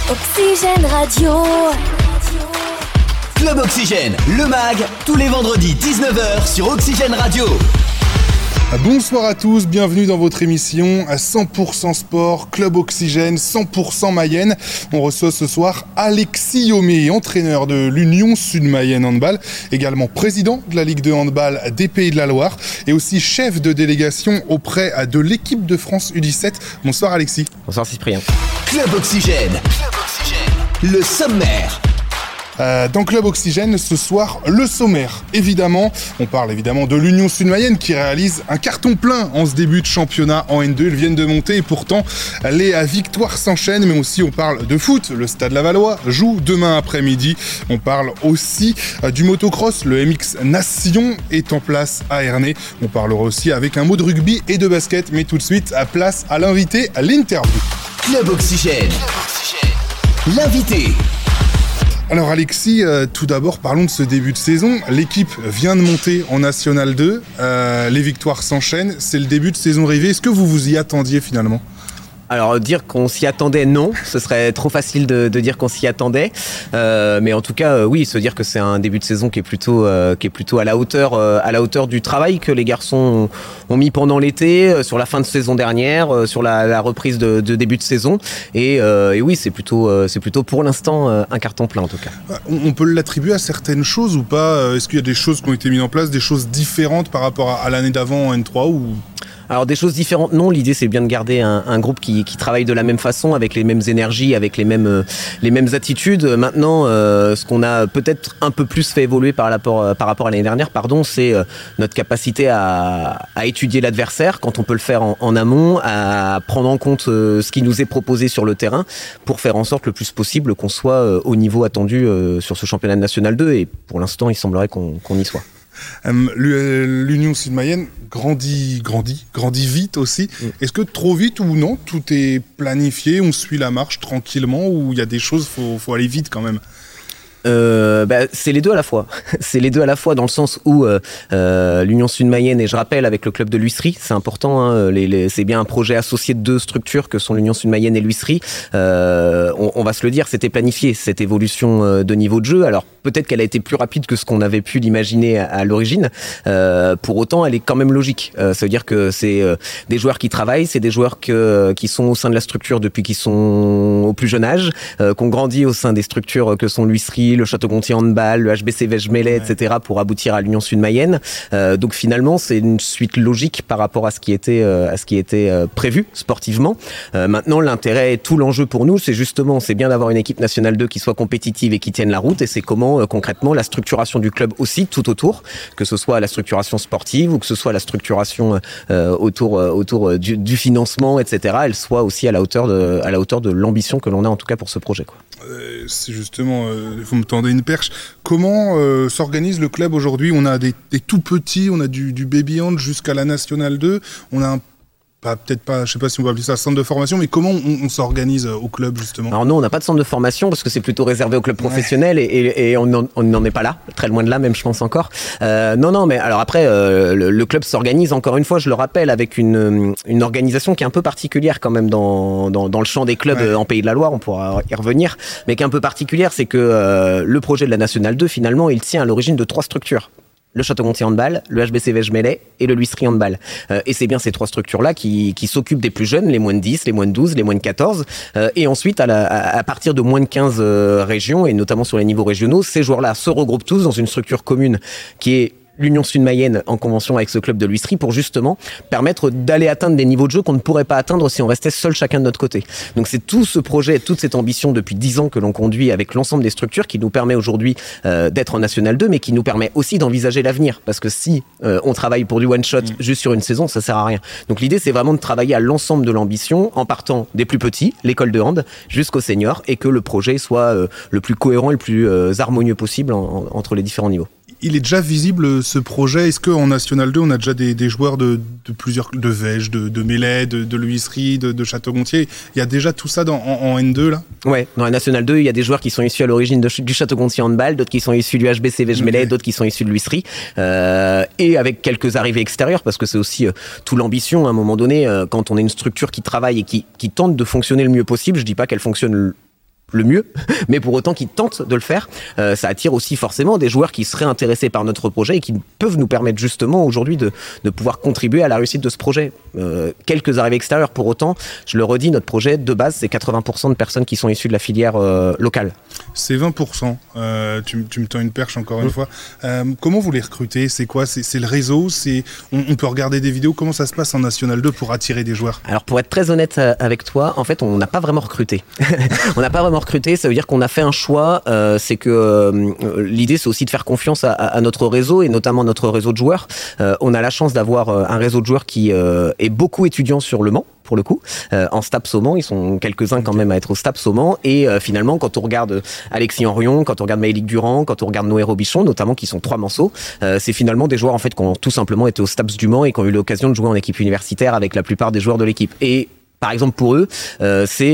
Oxygène Radio. Club Oxygène, le mag, tous les vendredis 19h sur Oxygène Radio. Bonsoir à tous, bienvenue dans votre émission à 100% Sport, Club Oxygène, 100% Mayenne. On reçoit ce soir Alexis Yomé, entraîneur de l'Union Sud-Mayenne Handball, également président de la Ligue de Handball des Pays de la Loire et aussi chef de délégation auprès de l'équipe de France U17. Bonsoir Alexis. Bonsoir Cyprien. Club Oxygène, le sommaire. Dans Club Oxygène, ce soir, le sommaire. Évidemment, on parle évidemment de l'Union Sud-Mayenne qui réalise un carton plein en ce début de championnat en N2. Ils viennent de monter et pourtant, les victoires s'enchaînent. Mais aussi, on parle de foot. Le Stade Lavallois joue demain après-midi. On parle aussi du motocross. Le MX Nation est en place à Ernée. On parlera aussi avec un mot de rugby et de basket. Mais tout de suite, place à l'invité, à l'interview. Club Oxygène. L'invité. Alors Alexis, tout d'abord parlons de ce début de saison. L'équipe vient de monter en National 2, les victoires s'enchaînent, c'est le début de saison rêvée. Est-ce que vous vous y attendiez finalement ? Alors dire qu'on s'y attendait, non, ce serait trop facile de dire qu'on s'y attendait, mais en tout cas oui, se dire que c'est un début de saison qui est plutôt à la hauteur du travail que les garçons ont mis pendant l'été, sur la fin de saison dernière, sur la reprise de début de saison, et oui c'est plutôt pour l'instant un carton plein en tout cas. On peut l'attribuer à certaines choses ou pas ? Est-ce qu'il y a des choses qui ont été mises en place, des choses différentes par rapport à l'année d'avant en N3 ou... Alors des choses différentes, non. L'idée c'est bien de garder un groupe qui travaille de la même façon, avec les mêmes énergies, avec les mêmes attitudes. Maintenant, ce qu'on a peut-être un peu plus fait évoluer par rapport à l'année dernière, c'est notre capacité à étudier l'adversaire quand on peut le faire en amont, à prendre en compte ce qui nous est proposé sur le terrain pour faire en sorte le plus possible qu'on soit au niveau attendu sur ce championnat national 2. Et pour l'instant, il semblerait qu'on y soit. L'Union Sud-Mayenne grandit vite aussi. Est-ce que trop vite ou non, tout est planifié, on suit la marche tranquillement ou il y a des choses, faut aller vite quand même ? C'est les deux à la fois. C'est les deux à la fois dans le sens où l'Union Sud-Mayenne, et je rappelle avec le club de l'Huisserie, c'est important, hein, c'est bien un projet associé de deux structures que sont l'Union Sud-Mayenne et l'Huisserie. On va se le dire, c'était planifié cette évolution de niveau de jeu. Alors peut-être qu'elle a été plus rapide que ce qu'on avait pu l'imaginer à l'origine. Pour autant, elle est quand même logique. Ça veut dire que c'est des joueurs qui travaillent, c'est des joueurs qui sont au sein de la structure depuis qu'ils sont au plus jeune âge, qu'on grandit au sein des structures que sont l'Huisserie, le Château-Gontier Handball, le HBC Vège-Melay, etc. pour aboutir à l'Union Sud-Mayenne. Donc finalement, c'est une suite logique par rapport à ce qui était prévu sportivement. Maintenant, l'intérêt et tout l'enjeu pour nous, c'est bien d'avoir une équipe nationale 2 qui soit compétitive et qui tienne la route. Et c'est comment concrètement la structuration du club aussi tout autour, que ce soit la structuration sportive ou que ce soit la structuration autour du financement, etc. Elle soit aussi à la hauteur de l'ambition que l'on a en tout cas pour ce projet, quoi. C'est justement, vous me tendez une perche. Comment s'organise le club aujourd'hui ? On a des tout petits, on a du baby hand jusqu'à la Nationale 2. On a peut-être pas, je sais pas si on va appeler ça centre de formation, mais comment on s'organise au club justement ? Alors non, on n'a pas de centre de formation parce que c'est plutôt réservé au club professionnel et on n'en est pas là, très loin de là même je pense encore. Non, mais alors après le club s'organise encore une fois, je le rappelle, avec une organisation qui est un peu particulière quand même dans le champ des clubs en Pays de la Loire, on pourra y revenir, mais qui est un peu particulière, c'est que le projet de la Nationale 2 finalement il tient à l'origine de 3 structures. Le Château-Gontier Handball, le HBC Vège-Melay et le l'Huisserie Handball. Et c'est bien ces 3 structures-là qui s'occupent des plus jeunes, les moins de 10, les moins de 12, les moins de 14. Et ensuite, à partir de moins de 15 régions, et notamment sur les niveaux régionaux, ces joueurs-là se regroupent tous dans une structure commune qui est l'Union Sud-Mayenne en convention avec ce club de l'Huisserie pour justement permettre d'aller atteindre des niveaux de jeu qu'on ne pourrait pas atteindre si on restait seul chacun de notre côté. Donc c'est tout ce projet, toute cette ambition depuis 10 ans que l'on conduit avec l'ensemble des structures qui nous permet aujourd'hui d'être en National 2, mais qui nous permet aussi d'envisager l'avenir. Parce que si on travaille pour du one-shot juste sur une saison, ça sert à rien. Donc l'idée c'est vraiment de travailler à l'ensemble de l'ambition en partant des plus petits, l'école de hand, jusqu'aux seniors, et que le projet soit le plus cohérent et le plus harmonieux possible entre les différents niveaux. Il est déjà visible ce projet. Est-ce qu'en National 2, on a déjà des joueurs de plusieurs, de Vège, de Melay, de l'Huisserie, de Château-Gontier ? Il y a déjà tout ça en N2 là ? Ouais, dans la National 2, il y a des joueurs qui sont issus à l'origine du Château-Gontier Handball, d'autres qui sont issus du HBC Vège-Melay, d'autres qui sont issus de l'Huisserie, et avec quelques arrivées extérieures, parce que c'est aussi tout l'ambition à un moment donné, quand on est une structure qui travaille et qui tente de fonctionner le mieux possible. Je dis pas qu'elle fonctionne le mieux, mais pour autant qui tentent de le faire, ça attire aussi forcément des joueurs qui seraient intéressés par notre projet et qui peuvent nous permettre justement aujourd'hui de pouvoir contribuer à la réussite de ce projet. Quelques arrivées extérieures, pour autant, je le redis, notre projet de base, c'est 80% de personnes qui sont issues de la filière locale. C'est 20%. Tu me tends une perche encore une fois. Comment vous les recrutez ? C'est quoi ? C'est le réseau ? On peut regarder des vidéos ? Comment ça se passe en National 2 pour attirer des joueurs ? Alors pour être très honnête avec toi, en fait, on n'a pas vraiment recruté. On n'a pas vraiment recruté, ça veut dire qu'on a fait un choix, c'est que l'idée c'est aussi de faire confiance à notre réseau et notamment notre réseau de joueurs. On a la chance d'avoir un réseau de joueurs qui est beaucoup étudiant sur Le Mans, pour le coup, en STAPS au Mans, ils sont quelques-uns quand même à être au STAPS au Mans, et finalement quand on regarde Alexis Henrion, quand on regarde Maëlic Durand, quand on regarde Noé Robichon, notamment qui sont 3 morceaux, c'est finalement des joueurs en fait qui ont tout simplement été au STAPS du Mans et qui ont eu l'occasion de jouer en équipe universitaire avec la plupart des joueurs de l'équipe. Et par exemple, pour eux, c'est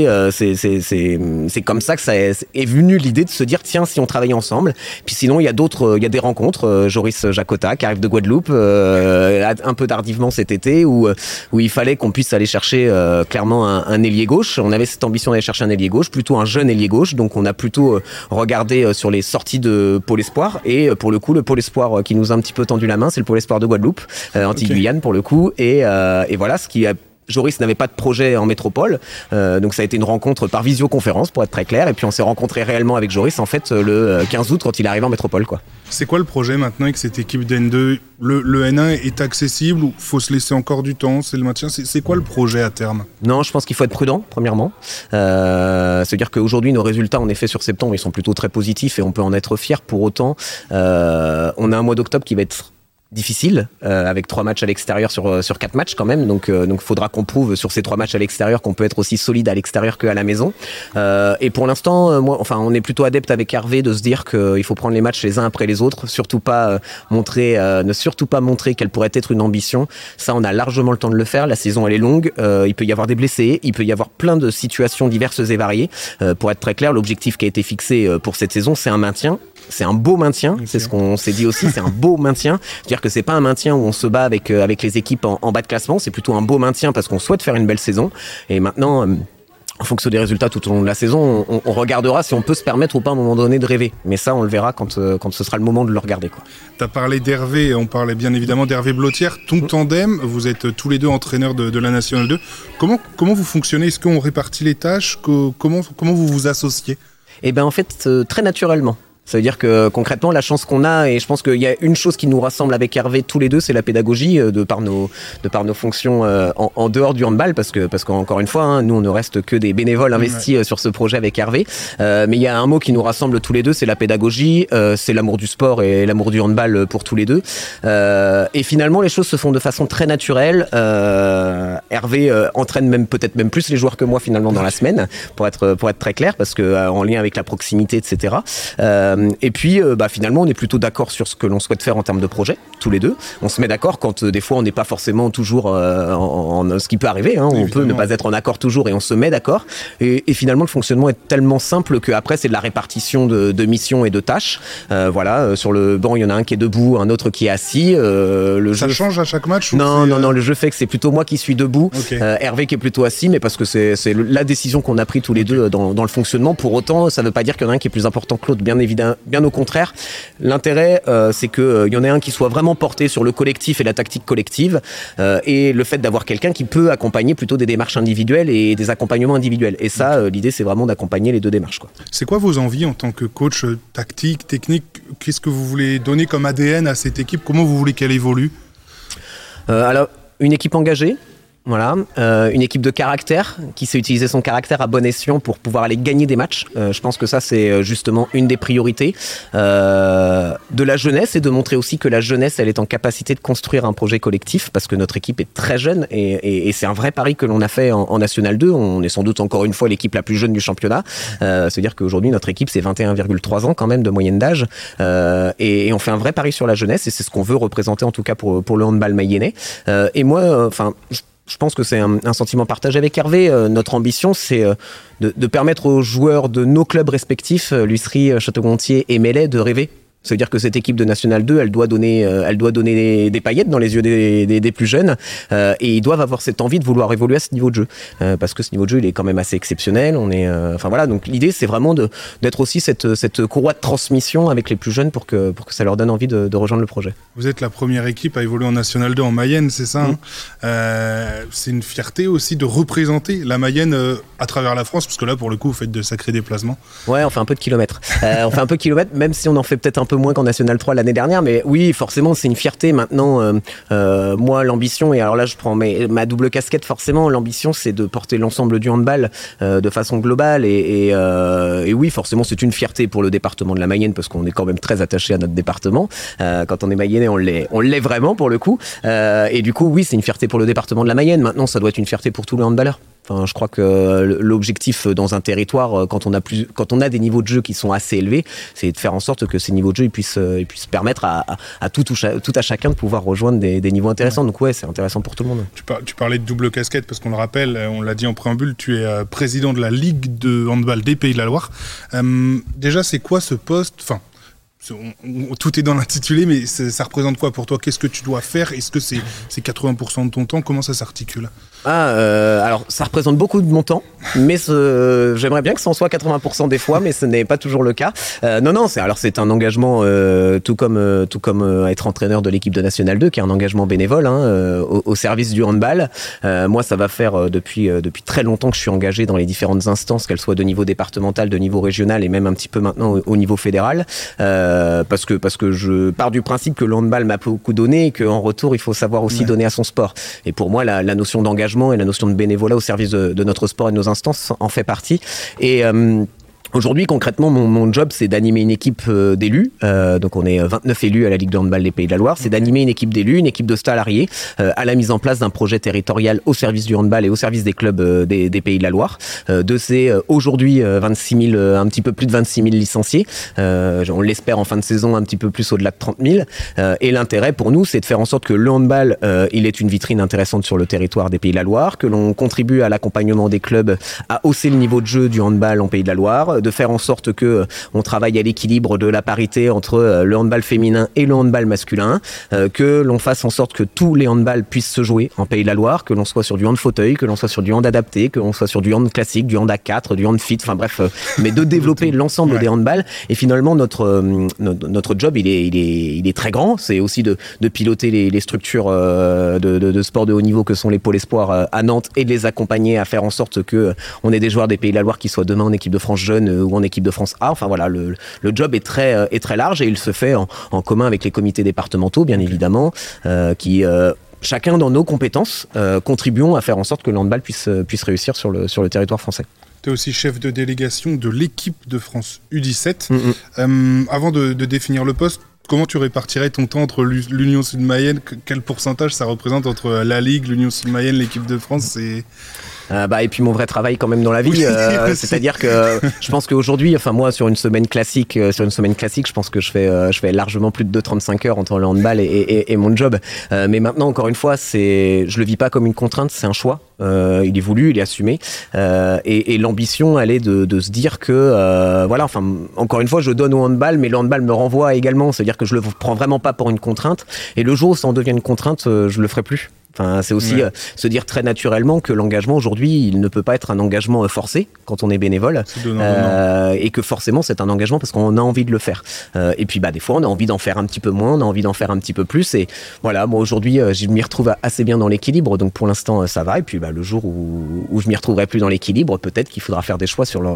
comme ça que ça est venu l'idée de se dire tiens, si on travaillait ensemble. Puis sinon, il y a des rencontres. Joris Jacota qui arrive de Guadeloupe, un peu tardivement cet été, où il fallait qu'on puisse aller chercher clairement un ailier gauche. On avait cette ambition d'aller chercher un ailier gauche, plutôt un jeune ailier gauche. Donc on a plutôt regardé sur les sorties de Pôle Espoir. Et pour le coup, le Pôle Espoir qui nous a un petit peu tendu la main, c'est le Pôle Espoir de Guadeloupe, Antilles-Guyane pour le coup. Et voilà ce qui a. Joris n'avait pas de projet en métropole, donc ça a été une rencontre par visioconférence pour être très clair, et puis on s'est rencontré réellement avec Joris en fait le 15 août quand il est arrivé en métropole, quoi. C'est quoi le projet maintenant avec cette équipe d'N2 ? Le N1 est accessible ou faut se laisser encore du temps ? C'est le maintien ? C'est quoi le projet à terme ? Non, je pense qu'il faut être prudent, premièrement. C'est-à-dire qu'aujourd'hui, nos résultats, en effet, sur septembre, ils sont plutôt très positifs et on peut en être fier. Pour autant, on a un mois d'octobre qui va être difficile, avec 3 matchs à l'extérieur sur 4 matchs quand même, donc faudra qu'on prouve sur ces 3 matchs à l'extérieur qu'on peut être aussi solide à l'extérieur qu'à la maison, et pour l'instant on est plutôt adepte avec Hervé de se dire qu'il faut prendre les matchs les uns après les autres, ne surtout pas montrer quelle pourrait être une ambition. Ça, on a largement le temps de le faire, la saison elle est longue, il peut y avoir des blessés, il peut y avoir plein de situations diverses et variées. Pour être très clair, l'objectif qui a été fixé pour cette saison, c'est un maintien. C'est un beau maintien, okay. C'est ce qu'on s'est dit aussi, c'est un beau maintien. C'est-à-dire que c'est pas un maintien où on se bat avec les équipes en bas de classement, c'est plutôt un beau maintien parce qu'on souhaite faire une belle saison. Et maintenant, en fonction des résultats tout au long de la saison, on regardera si on peut se permettre ou pas à un moment donné de rêver. Mais ça, on le verra quand ce sera le moment de le regarder, quoi. T'as parlé d'Hervé, on parlait bien évidemment d'Hervé Blottière. Ton tandem, vous êtes tous les deux entraîneurs de la National 2. Comment vous fonctionnez ? Est-ce qu'on répartit les tâches ? Comment vous vous associez ? Eh bien, en fait, très naturellement. Ça veut dire que concrètement, la chance qu'on a, et je pense qu'il y a une chose qui nous rassemble avec Hervé tous les deux, c'est la pédagogie, de par nos fonctions en dehors du handball, parce qu'encore une fois, nous on ne reste que des bénévoles investis sur ce projet avec Hervé. Mais il y a un mot qui nous rassemble tous les deux, c'est la pédagogie, c'est l'amour du sport et l'amour du handball pour tous les deux. Et finalement, les choses se font de façon très naturelle. Hervé entraîne peut-être même plus les joueurs que moi finalement dans la semaine, pour être très clair, parce que en lien avec la proximité, etc. Et puis finalement on est plutôt d'accord sur ce que l'on souhaite faire en termes de projet, tous les deux. On se met d'accord quand des fois on n'est pas forcément toujours en ce qui peut arriver, on peut ne pas être en accord toujours, et on se met d'accord, et finalement le fonctionnement est tellement simple qu'après c'est de la répartition de missions et de tâches. Sur le banc il y en a un qui est debout, un autre qui est assis. Ça change à chaque match ou Non, le jeu fait que c'est plutôt moi qui suis debout, okay. Hervé qui est plutôt assis, mais parce que c'est la décision qu'on a pris tous les deux dans le fonctionnement. Pour autant, ça ne veut pas dire qu'il y en a un qui est plus important que l'autre, bien évidemment. Bien au contraire, l'intérêt c'est qu'il y en ait un qui soit vraiment porté sur le collectif et la tactique collective, et le fait d'avoir quelqu'un qui peut accompagner plutôt des démarches individuelles et des accompagnements individuels. Et ça, l'idée c'est vraiment d'accompagner les deux démarches, quoi. C'est quoi vos envies en tant que coach tactique, technique ? Qu'est-ce que vous voulez donner comme ADN à cette équipe ? Comment vous voulez qu'elle évolue ? Alors, une équipe engagée. Voilà, une équipe de caractère qui sait utiliser son caractère à bon escient pour pouvoir aller gagner des matchs. Je pense que ça c'est justement une des priorités de la jeunesse, et de montrer aussi que la jeunesse elle est en capacité de construire un projet collectif, parce que notre équipe est très jeune, et c'est un vrai pari que l'on a fait en National 2. On est sans doute encore une fois l'équipe la plus jeune du championnat. C'est-à-dire qu'aujourd'hui notre équipe c'est 21,3 ans quand même de moyenne d'âge, et on fait un vrai pari sur la jeunesse, et c'est ce qu'on veut représenter en tout cas pour le handball mayennais. Et moi, je pense que c'est un sentiment partagé avec Hervé. Notre ambition, c'est de permettre aux joueurs de nos clubs respectifs, L'Huisserie, Château-Gontier et Melay, de rêver. Ça veut dire que cette équipe de National 2, elle doit donner des paillettes dans les yeux des plus jeunes, et ils doivent avoir cette envie de vouloir évoluer à ce niveau de jeu, parce que ce niveau de jeu, il est quand même assez exceptionnel. Donc l'idée, c'est vraiment d'être aussi cette courroie de transmission avec les plus jeunes pour que ça leur donne envie de rejoindre le projet. Vous êtes la première équipe à évoluer en National 2 en Mayenne, c'est ça, c'est une fierté aussi de représenter la Mayenne à travers la France, parce que là, pour le coup, vous faites de sacrés déplacements. Ouais, on fait un peu de kilomètres. Même si on en fait peut-être un peu moins qu'en National 3 l'année dernière, mais oui, forcément, c'est une fierté. Maintenant, moi, l'ambition, et alors là, je prends ma double casquette, forcément, l'ambition, c'est de porter l'ensemble du handball de façon globale, et oui, forcément, c'est une fierté pour le département de la Mayenne, parce qu'on est quand même très attaché à notre département. Quand on est mayennais, on l'est vraiment, pour le coup. Et du coup, oui, c'est une fierté pour le département de la Mayenne. Maintenant, ça doit être une fierté pour tous les handballeurs. Enfin, je crois que l'objectif dans un territoire, quand on a des niveaux de jeu qui sont assez élevés, c'est de faire en sorte que ces niveaux de jeu ils puissent permettre à tout à chacun de pouvoir rejoindre des niveaux intéressants. Donc ouais, c'est intéressant pour tout le monde. Tu parlais de double casquette, parce qu'on le rappelle, on l'a dit en préambule, tu es président de la Ligue de handball des Pays de la Loire. Déjà, c'est quoi ce poste ? Enfin, tout est dans l'intitulé, mais ça représente quoi pour toi ? Qu'est-ce que tu dois faire ? Est-ce que c'est 80% de ton temps ? Comment ça s'articule ? Alors, ça représente beaucoup de mon temps, mais j'aimerais bien que ça en soit 80% des fois, mais ce n'est pas toujours le cas. Non, c'est un engagement, tout comme être entraîneur de l'équipe de National 2, qui est un engagement bénévole au service du handball. Moi, ça va faire depuis très longtemps que je suis engagé dans les différentes instances, qu'elles soient de niveau départemental, de niveau régional et même un petit peu maintenant au niveau fédéral. Parce que je pars du principe que le handball m'a beaucoup donné et qu'en retour, il faut savoir aussi donner à son sport. Et pour moi, la notion d'engagement et la notion de bénévolat au service de notre sport et de nos instances en fait partie. Et aujourd'hui, concrètement, mon job, c'est d'animer une équipe d'élus. Donc, on est 29 élus à la Ligue de handball des Pays de la Loire. C'est d'animer une équipe d'élus, une équipe de salariés à la mise en place d'un projet territorial au service du handball et au service des clubs des Pays de la Loire. De ces, aujourd'hui, 26 000, un petit peu plus de 26 000 licenciés. On l'espère en fin de saison un petit peu plus au-delà de 30 000. Et l'intérêt pour nous, c'est de faire en sorte que le handball, il est une vitrine intéressante sur le territoire des Pays de la Loire, que l'on contribue à l'accompagnement des clubs à hausser le niveau de jeu du handball en Pays de la Loire, de faire en sorte que on travaille à l'équilibre de la parité entre le handball féminin et le handball masculin, que l'on fasse en sorte que tous les handballs puissent se jouer en Pays de la Loire, que l'on soit sur du hand fauteuil, que l'on soit sur du hand adapté, que l'on soit sur du hand classique, du hand A4, du hand fit, enfin bref, mais de développer l'ensemble des handballs. Et finalement, notre job, il est très grand. C'est aussi de piloter les structures de sport de haut niveau que sont les pôles espoirs à Nantes et de les accompagner à faire en sorte que on ait des joueurs des Pays de la Loire qui soient demain en équipe de France jeune ou en équipe de France A. Enfin voilà, le job est très large et il se fait en commun avec les comités départementaux, bien évidemment, qui chacun dans nos compétences contribuons à faire en sorte que le handball puisse réussir sur le territoire français. Tu es aussi chef de délégation de l'équipe de France U17. Avant de définir le poste, comment tu répartirais ton temps entre l'Union Sud-Mayenne ? Quel pourcentage ça représente entre la Ligue, l'Union Sud-Mayenne, l'équipe de France et puis mon vrai travail quand même dans la vie, c'est-à-dire que je pense qu'aujourd'hui, enfin moi sur une semaine classique, je pense que je fais largement plus de 2,35 heures entre le handball et mon job. Mais maintenant, encore une fois, je le vis pas comme une contrainte, c'est un choix. Il est voulu, il est assumé, et l'ambition, elle est de se dire que encore une fois, je donne au handball, mais le handball me renvoie également, c'est-à-dire que je le prends vraiment pas pour une contrainte. Et le jour où ça en devient une contrainte, je le ferai plus. Enfin, c'est aussi se dire très naturellement que l'engagement aujourd'hui, il ne peut pas être un engagement forcé quand on est bénévole, et que forcément c'est un engagement parce qu'on a envie de le faire. Et puis des fois on a envie d'en faire un petit peu moins, on a envie d'en faire un petit peu plus. Et voilà, moi aujourd'hui je m'y retrouve assez bien dans l'équilibre, donc pour l'instant ça va. Et puis le jour où je m'y retrouverai plus dans l'équilibre, peut-être qu'il faudra faire des choix sur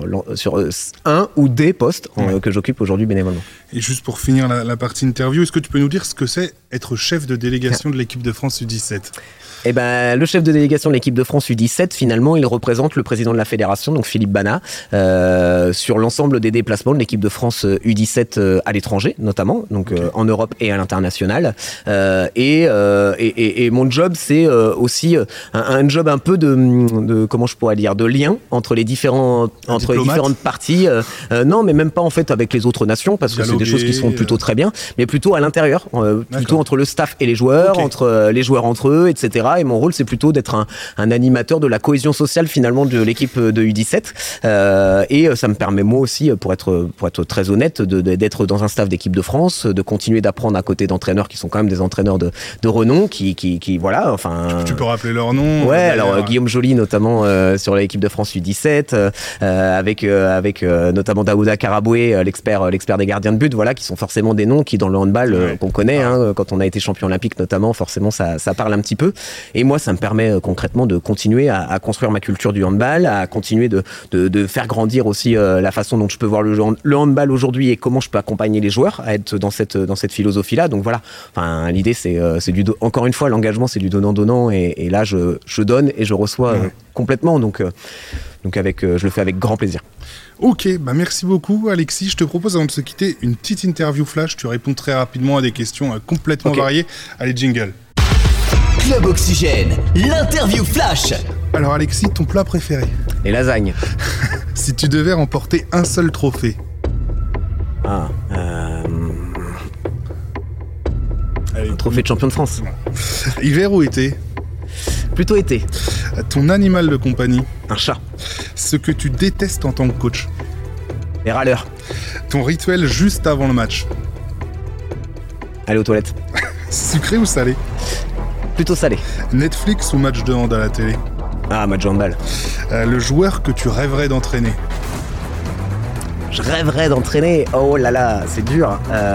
un ou des postes que j'occupe aujourd'hui bénévolement. Et juste pour finir la partie interview, est-ce que tu peux nous dire ce que c'est être chef de délégation de l'équipe de France U17 ? Eh ben, le chef de délégation de l'équipe de France U17, finalement, il représente le président de la fédération, donc Philippe Bana, sur l'ensemble des déplacements de l'équipe de France U17 à l'étranger, notamment, donc en Europe et à l'international. Et mon job, c'est aussi un job un peu de comment je pourrais dire, de lien entre les différentes parties. Non, mais même pas en fait avec les autres nations, parce que c'est des choses qui sont plutôt très bien, mais plutôt à l'intérieur, plutôt entre le staff et les joueurs, entre les joueurs entre eux, etc. etc. Et mon rôle, c'est plutôt d'être un animateur de la cohésion sociale finalement de l'équipe de U17. Et ça me permet moi aussi, pour être très honnête, d'être dans un staff d'équipe de France, de continuer d'apprendre à côté d'entraîneurs qui sont quand même des entraîneurs de renom, qui voilà, enfin. Tu peux rappeler leur nom. Ouais, alors Guillaume Joly notamment sur l'équipe de France U17, avec notamment Daouda Karaboué, l'expert des gardiens de but, voilà, qui sont forcément des noms qui dans le handball qu'on connaît, quand on a été champion olympique notamment, forcément ça parle un petit peu. Et moi, ça me permet concrètement de continuer à construire ma culture du handball, à continuer de faire grandir aussi la façon dont je peux voir le handball aujourd'hui et comment je peux accompagner les joueurs à être dans cette philosophie-là. Donc voilà, enfin, l'idée c'est encore une fois, l'engagement c'est du donnant-donnant et là je donne et je reçois complètement, donc je le fais avec grand plaisir. Ok, merci beaucoup Alexis. Je te propose avant de se quitter une petite interview flash. Tu réponds très rapidement à des questions complètement variées. Allez, jingle. Club Oxygène, l'interview flash. Alors Alexis, ton plat préféré? Les lasagnes. Si tu devais remporter un seul trophée? Un trophée de champion de France. Hiver ou été? Plutôt été. Ton animal de compagnie? Un chat. Ce que tu détestes en tant que coach? Les râleurs. Ton rituel juste avant le match? Aller aux toilettes. Sucré ou salé? Plutôt salé. Netflix ou match de hand à la télé? Match de handball. Le joueur que tu rêverais d'entraîner? Je rêverais d'entraîner. Oh là là, c'est dur.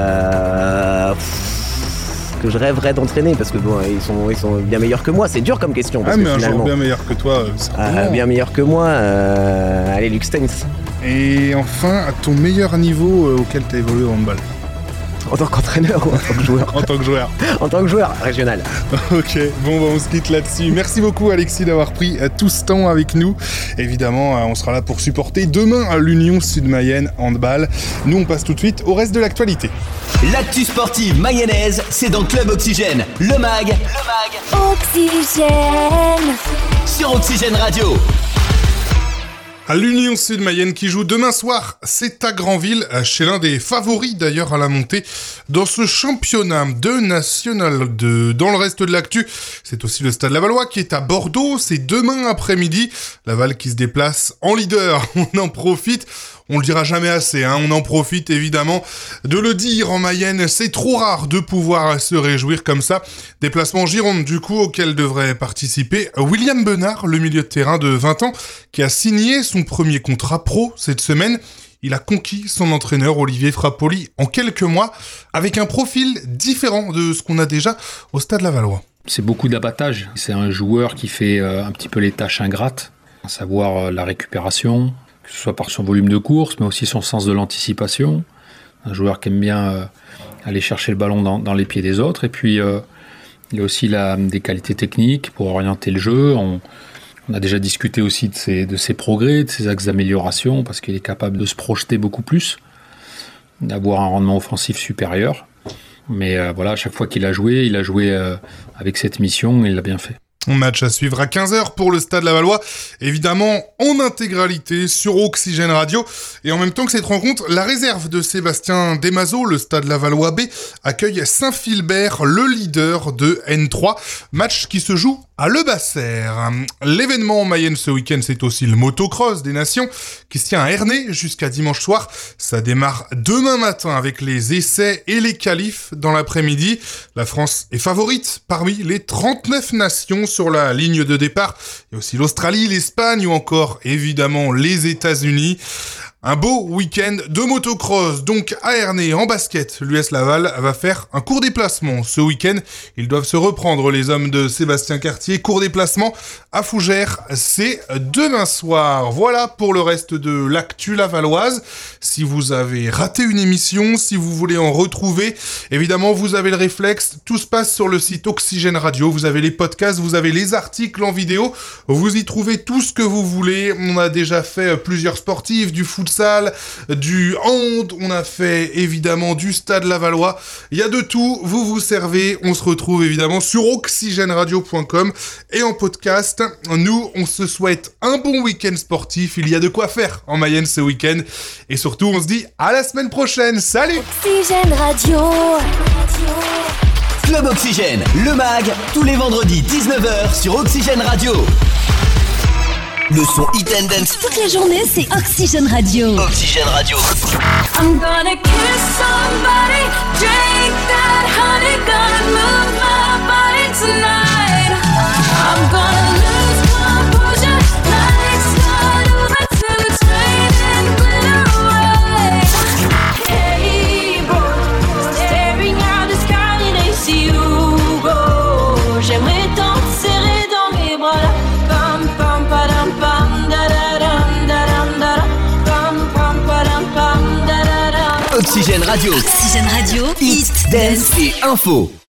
Que je rêverais d'entraîner parce que bon, ils sont bien meilleurs que moi. C'est dur comme question. Parce mais que un finalement, joueur bien meilleur que toi, bien meilleur que moi. Allez, Luc Steins. Et enfin, ton meilleur niveau auquel tu as évolué au handball? En tant qu'entraîneur ou en tant que joueur? En tant que joueur. En tant que joueur, régional. Ok, on se quitte là-dessus. Merci beaucoup Alexis d'avoir pris tout ce temps avec nous. Évidemment, on sera là pour supporter demain l'Union Sud-Mayenne Handball. Nous, on passe tout de suite au reste de l'actualité. L'actu sportive mayonnaise, c'est dans Club Oxygène. Le mag. Oxygène. Sur Oxygène Radio. À l'Union Sud-Mayenne qui joue demain soir, c'est à Granville, chez l'un des favoris d'ailleurs à la montée dans ce championnat de National 2. Dans le reste de l'actu, c'est aussi le Stade Lavallois qui est à Bordeaux, c'est demain après-midi. Laval qui se déplace en leader, on en profite. On le dira jamais assez, on en profite évidemment de le dire en Mayenne, c'est trop rare de pouvoir se réjouir comme ça. Déplacement en Gironde du coup auquel devrait participer William Benard, le milieu de terrain de 20 ans, qui a signé son premier contrat pro cette semaine. Il a conquis son entraîneur Olivier Frappoli en quelques mois, avec un profil différent de ce qu'on a déjà au Stade Lavallois. C'est beaucoup d'abattage, c'est un joueur qui fait un petit peu les tâches ingrates, à savoir la récupération, que ce soit par son volume de course, mais aussi son sens de l'anticipation. Un joueur qui aime bien aller chercher le ballon dans les pieds des autres. Et puis, il a aussi des qualités techniques pour orienter le jeu. On a déjà discuté aussi de ses progrès, de ses axes d'amélioration, parce qu'il est capable de se projeter beaucoup plus, d'avoir un rendement offensif supérieur. Mais voilà, à chaque fois qu'il a joué avec cette mission et il l'a bien fait. Match à suivre à 15h pour le Stade Lavallois, évidemment en intégralité sur Oxygène Radio. Et en même temps que cette rencontre, la réserve de Sébastien Desmazeaux, le Stade Lavallois B, accueille Saint-Philbert, le leader de N3. Match qui se joue à Le Basserre. L'événement en Mayenne ce week-end, c'est aussi le motocross des nations qui se tient à Ernée jusqu'à dimanche soir. Ça démarre demain matin avec les essais et les qualifs dans l'après-midi. La France est favorite parmi les 39 nations sur la ligne de départ. Il y a aussi l'Australie, l'Espagne ou encore évidemment les États-Unis. Un beau week-end de motocross, donc à Ernée en basket. L'US Laval va faire un court déplacement ce week-end. Ils doivent se reprendre, les hommes de Sébastien Cartier. Court déplacement à Fougères, c'est demain soir. Voilà pour le reste de l'actu lavalloise. Si vous avez raté une émission, si vous voulez en retrouver, évidemment, vous avez le réflexe. Tout se passe sur le site Oxygène Radio. Vous avez les podcasts, vous avez les articles en vidéo. Vous y trouvez tout ce que vous voulez. On a déjà fait plusieurs sportifs, du futsal, du hand, on a fait évidemment du Stade Lavallois, il y a de tout, vous vous servez, on se retrouve évidemment sur oxygenradio.com et en podcast. Nous, on se souhaite un bon week-end sportif, il y a de quoi faire en Mayenne ce week-end et surtout on se dit à la semaine prochaine, salut. Oxygène Radio. Club Oxygène, le mag, tous les vendredis 19h sur Oxygène Radio. Le son Hit and Dance. Toute la journée, c'est Oxygène Radio. Oxygène Radio. I'm gonna kiss somebody, drink that honey, gonna move my body tonight. I'm gonna lose composure, like start over till it's raining glitter away. Hey bro, staring at the sky and I see you go. J'aimerais t'en serrer dans mes bras là. Pam pam padam pam da da dam da dam da da. Pam pam padam pam da da dam. Oxygène Radio. Oxygène Radio. Hit, dance et info.